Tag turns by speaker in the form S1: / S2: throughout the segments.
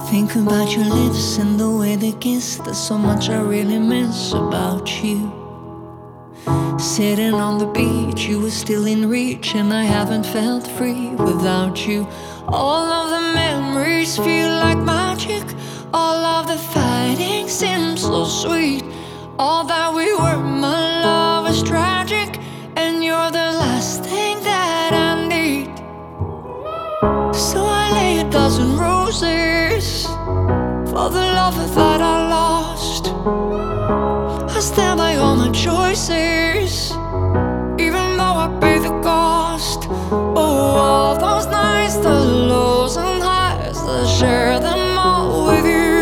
S1: Think about your lips and the way they kiss. There's so much I really miss about you. Sitting on the beach, you were still in reach, and I haven't felt free without you. All of the memories feel like magic. All of the fighting seems so sweet. All that we were, my love, is tragic, and you're the last thing that I need. So I lay a dozen roses for the love that I lost. I stand by all my choices, even though I pay the cost. Oh, all those nights, the lows and highs, I share them all with you.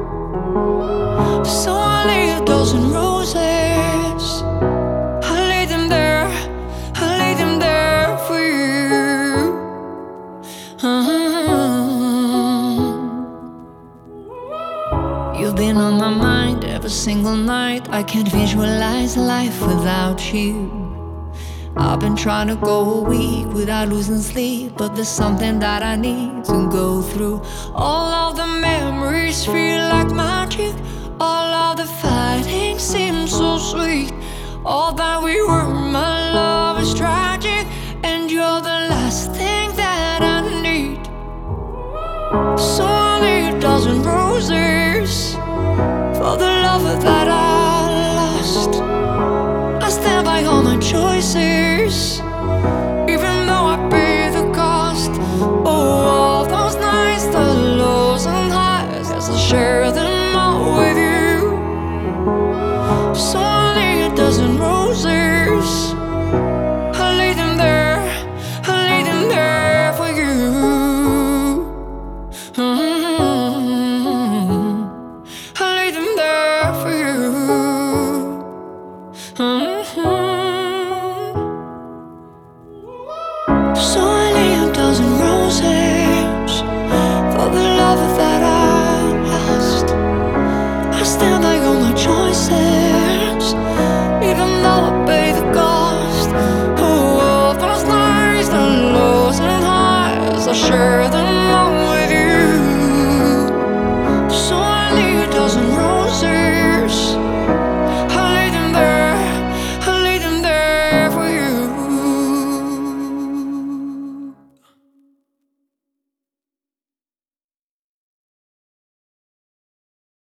S1: So I lay a dozen roses, I lay them there, I lay them there for you. You've been on my mind every single night. I can't visualize life without you. I've been trying to go a week without losing sleep, but there's something that I need to go through. All of the memories feel like magic. All of the fighting seems so sweet. All that we were, my love, is tragic, and you're the last thing that I need. So I lay a dozen roses for the love that I lost. I stand by all my choices, even though I pay the cost. Oh, all those nights, the lows and highs, yes, I share them all with you. So I lay a dozen roses, I lay them there, I lay them there for you. I lay them there for you.